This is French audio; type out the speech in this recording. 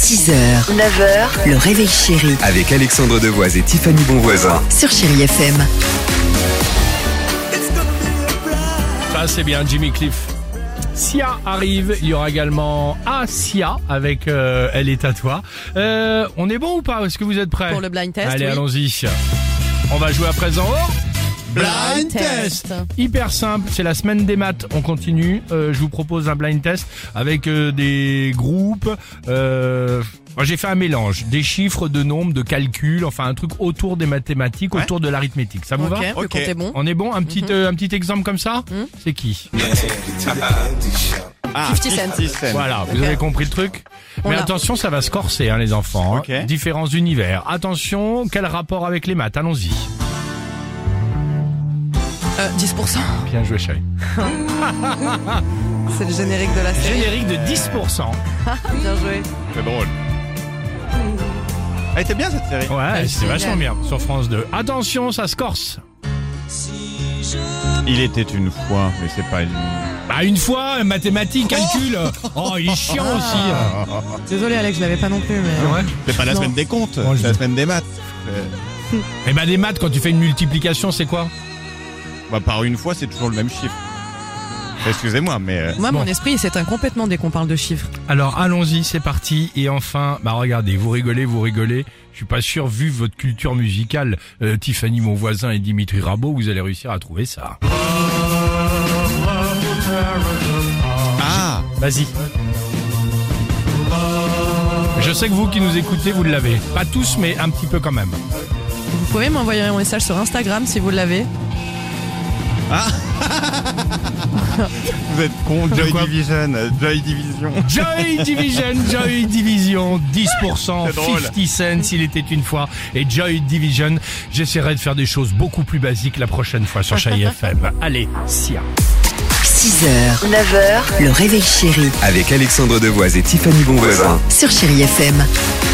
6h, 9h, le réveil chéri Avec Alexandre Devoise et Tiffany Bonvoisin. sur Chéri FM. Ça c'est bien, Jimmy Cliff. Sia arrive, il y aura également Sia avec Elle est à toi. On est bon ou pas? Est-ce que vous êtes prêts? Pour le blind test, Allez, oui. allons-y. On va jouer à présent au Blind test. Hyper simple, c'est la semaine des maths, on continue. Je vous propose un blind test avec des groupes. Moi, j'ai fait un mélange, des chiffres, de nombres, de calculs, enfin un truc autour des mathématiques, autour de l'arithmétique. Ça vous va? Ok, le compte est bon. On est bon? Un petit exemple comme ça? C'est qui? 50 Cent. Voilà, vous avez compris le truc. On Mais l'a. attention, ça va se corser, hein, les enfants. Ok. Différence d'univers. Attention, quel rapport avec les maths? Allons-y. 10%. Bien joué, chérie. C'est le générique de la série. Générique de 10%. Bien joué. C'est drôle. Elle était bien cette série. Ouais, c'est génial. vachement bien sur France 2. Attention, ça se corse. Il était une fois, mais c'est pas une... Bah, une fois, mathématiques, calcul. Oh, il est chiant aussi. Désolé Alex, je l'avais pas non plus, mais... Ouais. C'est pas la Non. semaine des comptes, Moi, je c'est la dis- semaine des maths. Et bah, des maths, quand tu fais une multiplication, c'est quoi? Bah, par une fois, c'est toujours le même chiffre. Excusez-moi, mais... Moi, Bon. mon esprit, il s'éteint complètement dès qu'on parle de chiffres. Alors, allons-y, c'est parti. Et enfin, bah, regardez, vous rigolez. Je suis pas sûr, vu votre culture musicale, Tiffany Bonvoisin et Dimitri Rabault, vous allez réussir à trouver ça. Ah, Vas-y. Je sais que vous qui nous écoutez, vous l'avez. Pas tous, mais un petit peu quand même. Vous pouvez m'envoyer un message sur Instagram si vous l'avez. vous êtes con, Joy quoi? Division, Joy Division. Joy Division, 10%, C'est drôle. 50 cents s'il était une fois. Et Joy Division, j'essaierai de faire des choses beaucoup plus basiques la prochaine fois sur Chéri FM. Allez, Sia. 6h, 9h, le réveil chéri Avec Alexandre Devoise et Tiffany Bonvoisin. sur Chéri FM.